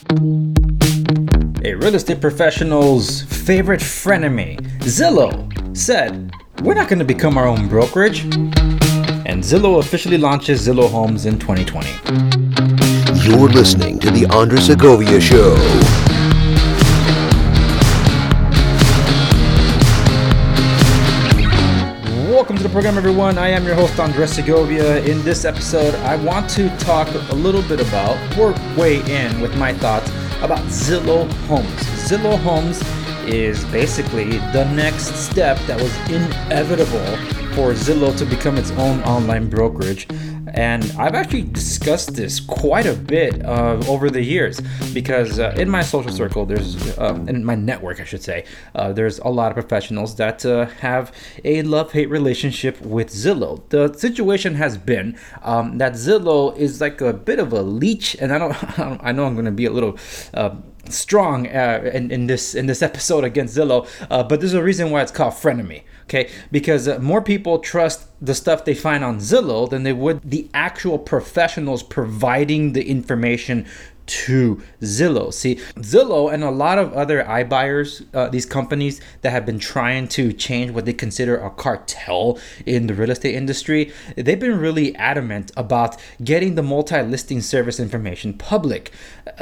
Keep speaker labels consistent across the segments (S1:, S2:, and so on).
S1: A real estate professional's favorite frenemy, Zillow, said, "We're not going to become our own brokerage." And Zillow officially launches Zillow Homes in 2020.
S2: You're listening to The Andres Segovia Show.
S1: Welcome to the program, everyone. I am your host, Andres Segovia. In this episode, I want to talk a little bit about, or weigh in with my thoughts about Zillow Homes. Zillow Homes is basically the next step that was inevitable for Zillow to become its own online brokerage. And I've actually discussed this quite a bit over the years because in my social circle, in my network, I should say, there's a lot of professionals that have a love-hate relationship with Zillow. The situation has been that Zillow is like a bit of a leech, and I know I'm going to be a little strong in this episode against Zillow, but there's a reason why it's called frenemy. Okay, because more people trust the stuff they find on Zillow than they would the actual professionals providing the information to Zillow. See, Zillow and a lot of other iBuyers, these companies that have been trying to change what they consider a cartel in the real estate industry, they've been really adamant about getting the multi-listing service information public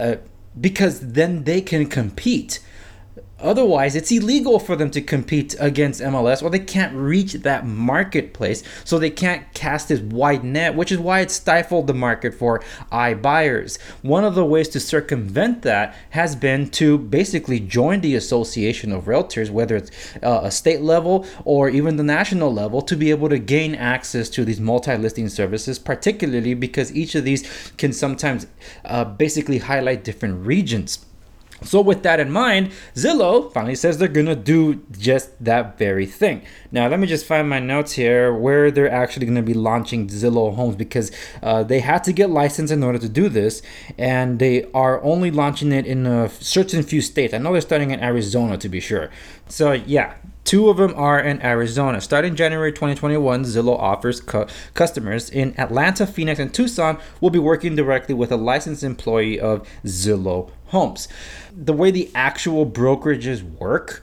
S1: because then they can compete. Otherwise, it's illegal for them to compete against MLS, or they can't reach that marketplace, so they can't cast this wide net, which is why it stifled the market for iBuyers. One of the ways to circumvent that has been to basically join the Association of Realtors, whether it's a state level or even the national level, to be able to gain access to these multi-listing services, particularly because each of these can sometimes basically highlight different regions. So with that in mind, Zillow finally says they're going to do just that very thing. Now, let me just find my notes here where they're actually going to be launching Zillow Homes, because they had to get licensed in order to do this, and they are only launching it in a certain few states. I know they're starting in Arizona, to be sure. So yeah, two of them are in Arizona. Starting January 2021, Zillow offers customers in Atlanta, Phoenix, and Tucson will be working directly with a licensed employee of Zillow Homes. The way the actual brokerages work,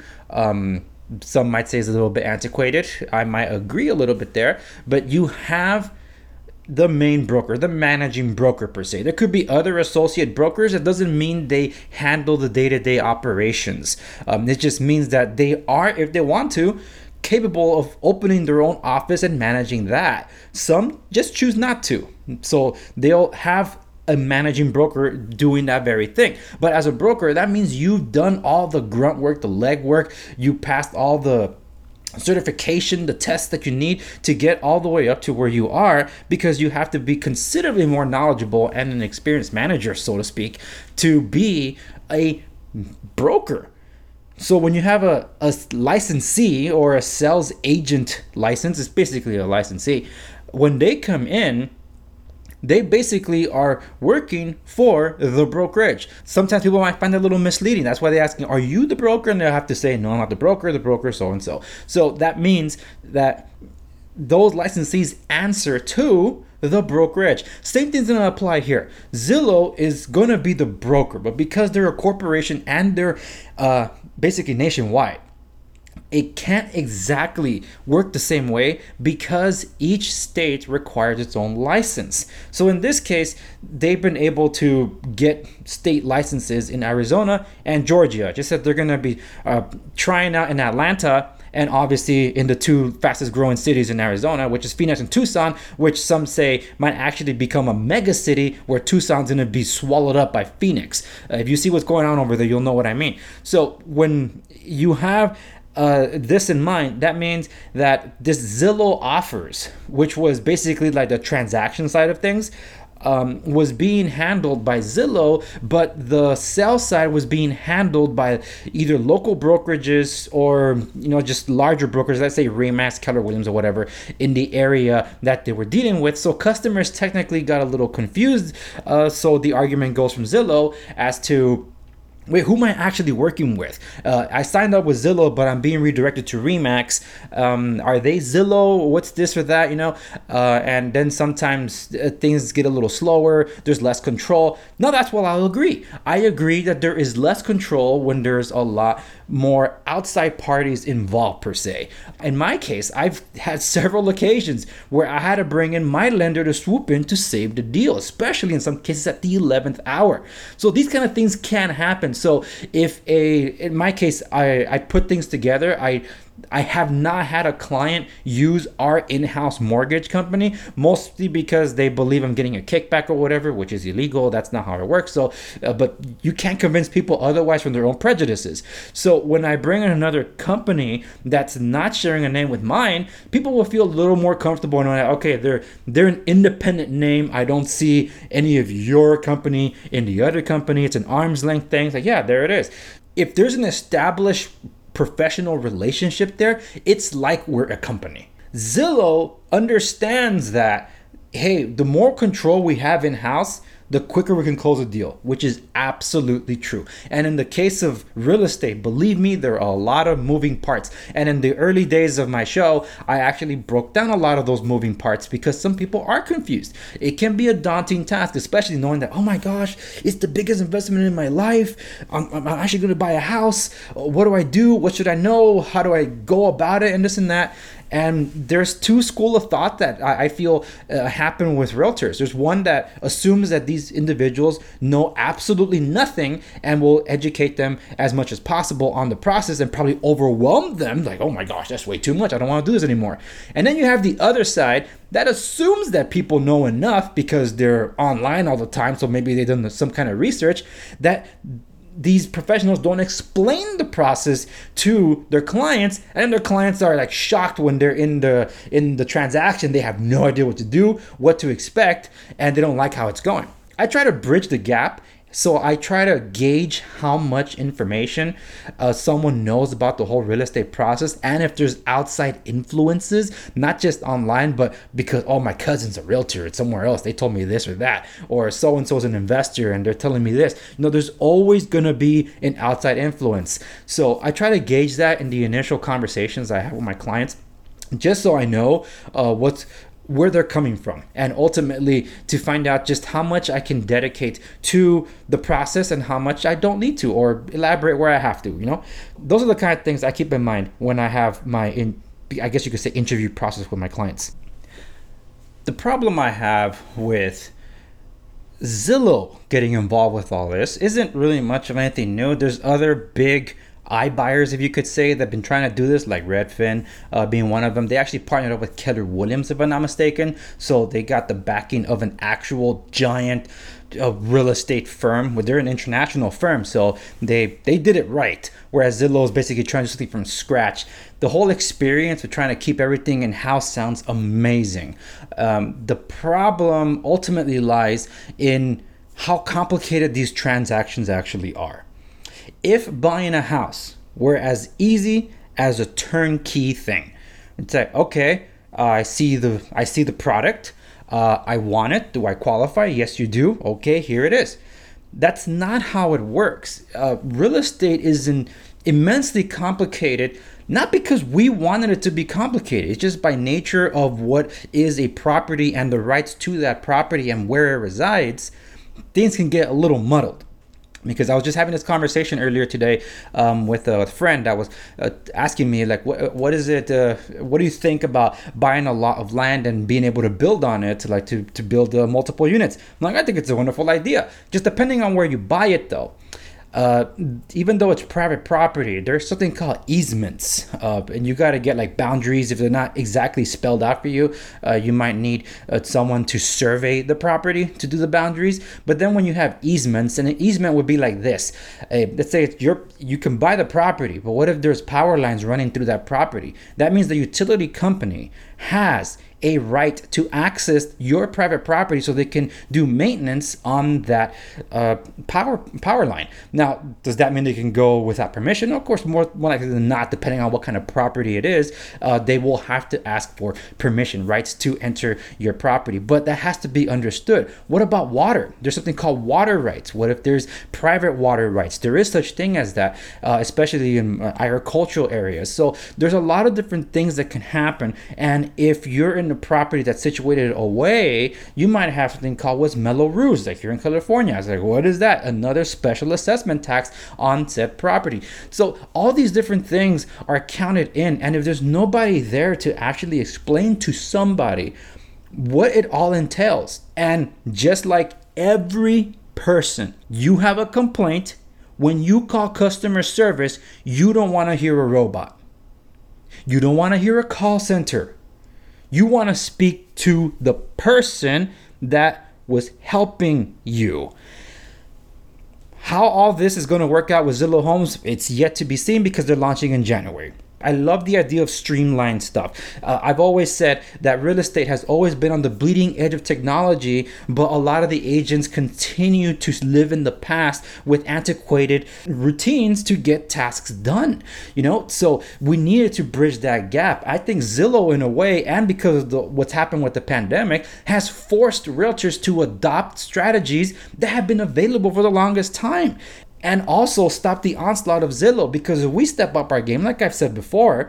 S1: some might say is a little bit antiquated. I might agree a little bit there, but you have the main broker, the managing broker per se. There could be other associate brokers. It doesn't mean they handle the day-to-day operations. It just means that they are, if they want to, capable of opening their own office and managing that. Some just choose not to. So they'll have a managing broker doing that very thing. But as a broker, that means you've done all the grunt work, the leg work. You passed all the certification, the tests that you need to get all the way up to where you are, because you have to be considerably more knowledgeable and an experienced manager, so to speak, to be a broker. So when you have a licensee or a sales agent license, it's basically a licensee. When they come in, they basically are working for the brokerage. Sometimes people might find that a little misleading. That's why they're asking, are you the broker? And they'll have to say, no, I'm not the broker so-and-so. So that means that those licensees answer to the brokerage. Same thing's going to apply here. Zillow is going to be the broker, but because they're a corporation and they're basically nationwide, it can't exactly work the same way because each state requires its own license. So in this case, they've been able to get state licenses in Arizona and Georgia. Just that they're going to be trying out in Atlanta, and obviously in the two fastest growing cities in Arizona, which is Phoenix and Tucson, which some say might actually become a mega city where Tucson's going to be swallowed up by Phoenix. If you see what's going on over there, you'll know what I mean. So when you have this in mind, that means that this Zillow offers, which was basically like the transaction side of things, was being handled by Zillow, but the sales side was being handled by either local brokerages or just larger brokers, let's say Remax, Keller Williams, or whatever, in the area that they were dealing with. So customers technically got a little confused. So the argument goes from Zillow as to wait, who am I actually working with? I signed up with Zillow, but I'm being redirected to Remax. Are they Zillow? What's this or that? And then sometimes things get a little slower. There's less control. No, that's what I'll agree. I agree that there is less control when there's a lot more outside parties involved per se. In my case, I've had several occasions where I had to bring in my lender to swoop in to save the deal, especially in some cases at the 11th hour. So these kind of things can happen. So in my case, I put things together. I have not had a client use our in-house mortgage company, mostly because they believe I'm getting a kickback or whatever, which is illegal. That's not how it works. So, but you can't convince people otherwise from their own prejudices. So when I bring in another company that's not sharing a name with mine, people will feel a little more comfortable knowing that, okay, they're an independent name. I don't see any of your company in the other company. It's an arm's length thing. It's like, yeah, there it is. If there's an established professional relationship there, it's like we're a company. Zillow understands that, hey, the more control we have in-house, the quicker we can close a deal, which is absolutely true. And in the case of real estate, believe me, there are a lot of moving parts. And in the early days of my show, I actually broke down a lot of those moving parts because some people are confused. It can be a daunting task, especially knowing that, oh my gosh, it's the biggest investment in my life. I'm actually going to buy a house. What do I do? What should I know? How do I go about it? And this and that. And there's two schools of thought that I feel happen with realtors. There's one that assumes that these individuals know absolutely nothing and will educate them as much as possible on the process and probably overwhelm them. Like, oh my gosh, that's way too much. I don't want to do this anymore. And then you have the other side that assumes that people know enough because they're online all the time. So maybe they've done some kind of research that these professionals don't explain the process to their clients, and their clients are like shocked when they're in the transaction. They have no idea what to do, what to expect, and they don't like how it's going. I try to bridge the gap. So I try to gauge how much information someone knows about the whole real estate process, and if there's outside influences, not just online, but because, oh, my cousin's a realtor, it's somewhere else, they told me this or that, or so-and-so's an investor and they're telling me this. There's always going to be an outside influence. So I try to gauge that in the initial conversations I have with my clients, just so I know where they're coming from, and ultimately to find out just how much I can dedicate to the process and how much I don't need to, or elaborate where I have to. Those are the kind of things I keep in mind when I have my, I guess you could say, interview process with my clients. The problem I have with Zillow getting involved with all this isn't really much of anything new. There's other big iBuyers, if you could say, that have been trying to do this, like Redfin being one of them. They actually partnered up with Keller Williams, if I'm not mistaken. So they got the backing of an actual giant real estate firm. They're an international firm, so they did it right. Whereas Zillow is basically trying to do something from scratch. The whole experience of trying to keep everything in-house sounds amazing. The problem ultimately lies in how complicated these transactions actually are. If buying a house were as easy as a turnkey thing, it's like, okay, I see the product, I want it. Do I qualify? Yes, you do. Okay, here it is. That's not how it works. Real estate is immensely complicated, not because we wanted it to be complicated. It's just by nature of what is a property and the rights to that property and where it resides, things can get a little muddled. Because I was just having this conversation earlier today with a friend that was asking me, like, what is it? What do you think about buying a lot of land and being able to build on it, to build multiple units? I'm like, I think it's a wonderful idea. Just depending on where you buy it, though. Even though it's private property, there's something called easements, and you got to get like boundaries. If they're not exactly spelled out for you, you might need someone to survey the property to do the boundaries. But then when you have easements, and an easement would be like this, let's say you can buy the property, but what if there's power lines running through that property? That means the utility company has a right to access your private property so they can do maintenance on that power line. Now, does that mean they can go without permission? Of course, more likely than not, depending on what kind of property it is, they will have to ask for permission, rights to enter your property. But that has to be understood. What about water? There's something called water rights. What if there's private water rights? There is such thing as that, especially in agricultural areas. So there's a lot of different things that can happen. And if you're in a property that's situated away, you might have something called what's Mello Ruse, like here in California. I was like, what is that? Another special assessment tax on said property. So all these different things are counted in. And if there's nobody there to actually explain to somebody what it all entails, and just like every person, you have a complaint. When you call customer service, you don't want to hear a robot. You don't want to hear a call center. You want to speak to the person that was helping you. How all this is going to work out with Zillow Homes, it's yet to be seen because they're launching in January. I love the idea of streamlined stuff. I've always said that real estate has always been on the bleeding edge of technology, but a lot of the agents continue to live in the past with antiquated routines to get tasks done. So we needed to bridge that gap. I think Zillow, in a way, and because of what's happened with the pandemic, has forced realtors to adopt strategies that have been available for the longest time. And also stop the onslaught of Zillow, because if we step up our game, like I've said before,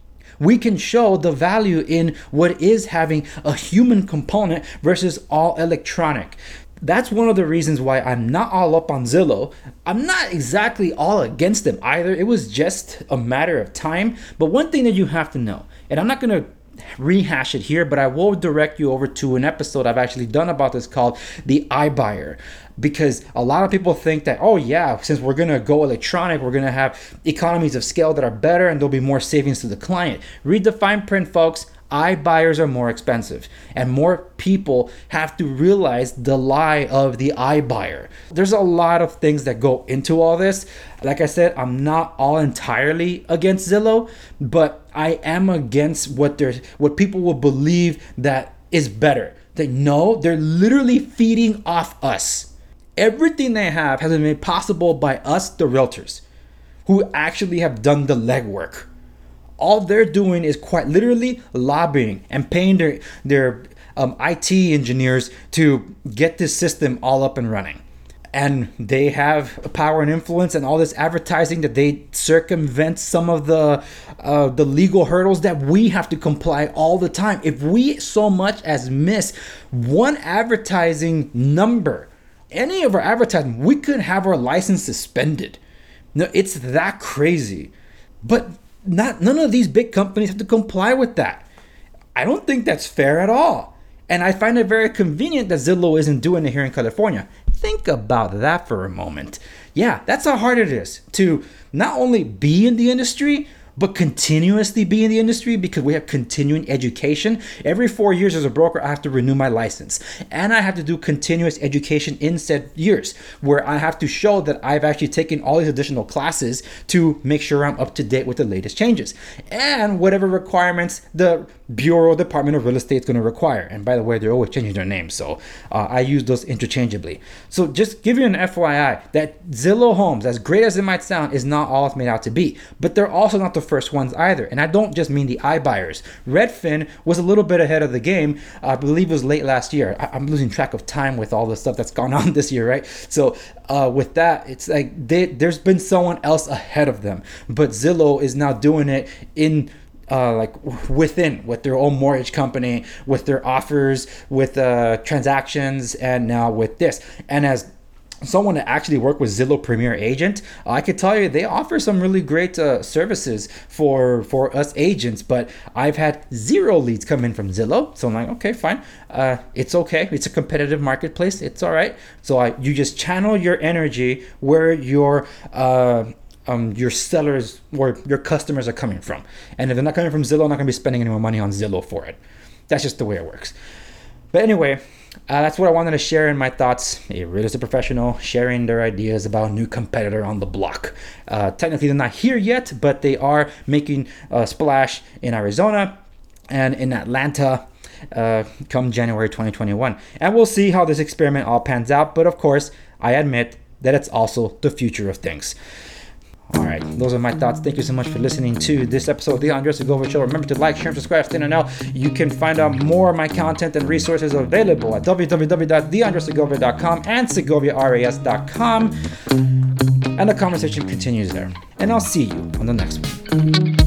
S1: we can show the value in what is having a human component versus all electronic. That's one of the reasons why I'm not all up on Zillow. I'm not exactly all against them either. It was just a matter of time. But one thing that you have to know, and I'm not going to rehash it here, but I will direct you over to an episode I've actually done about this called The iBuyer. Because a lot of people think that, oh yeah, since we're going to go electronic, we're going to have economies of scale that are better and there'll be more savings to the client. Read the fine print, folks. iBuyers are more expensive, and more people have to realize the lie of the iBuyer. There's a lot of things that go into all this. Like I said, I'm not all entirely against Zillow, but I am against what people will believe that is better. They know they're literally feeding off us. Everything they have has been made possible by us, the realtors, who actually have done the legwork. All they're doing is quite literally lobbying and paying their IT engineers to get this system all up and running. And they have power and influence and all this advertising that they circumvent some of the legal hurdles that we have to comply all the time. If we so much as miss one advertising number, any of our advertising, we could have our license suspended. No, it's that crazy. But none of these big companies have to comply with that. I don't think that's fair at all. And I find it very convenient that Zillow isn't doing it here in California. Think about that for a moment. Yeah, that's how hard it is to not only be in the industry, but continuously be in the industry, because we have continuing education. Every 4 years as a broker, I have to renew my license. And I have to do continuous education in said years, where I have to show that I've actually taken all these additional classes to make sure I'm up to date with the latest changes. And whatever requirements the Bureau Department of Real Estate is going to require. And by the way, they're always changing their names, so I use those interchangeably. So just give you an FYI that Zillow Homes, as great as it might sound, is not all it's made out to be. But they're also not the first ones either. And I don't just mean the iBuyers. Redfin was a little bit ahead of the game. I believe it was late last year. I'm losing track of time with all the stuff that's gone on this year, right? So with that, it's like there's been someone else ahead of them. But Zillow is now doing it in with their own mortgage company, with their offers, with transactions, and now with this. And as someone that actually worked with Zillow Premier Agent, I could tell you they offer some really great services for us agents, but I've had 0 leads come in from Zillow. So I'm like, okay, fine. It's okay. It's a competitive marketplace. It's all right. So you just channel your energy where your sellers or your customers are coming from. And if they're not coming from Zillow, I'm not going to be spending any more money on Zillow for it. That's just the way it works. But anyway, that's what I wanted to share in my thoughts. A real estate professional sharing their ideas about a new competitor on the block. Technically, they're not here yet, but they are making a splash in Arizona and in Atlanta. come January 2021. And we'll see how this experiment all pans out. But of course, I admit that it's also the future of things. All right, those are my thoughts. Thank you so much for listening to this episode of The Andre Segovia Show. Remember to like, share, and subscribe, stay to know. You can find out more of my content and resources available at www.theandresegovia.com and segoviaras.com. And the conversation continues there. And I'll see you on the next one.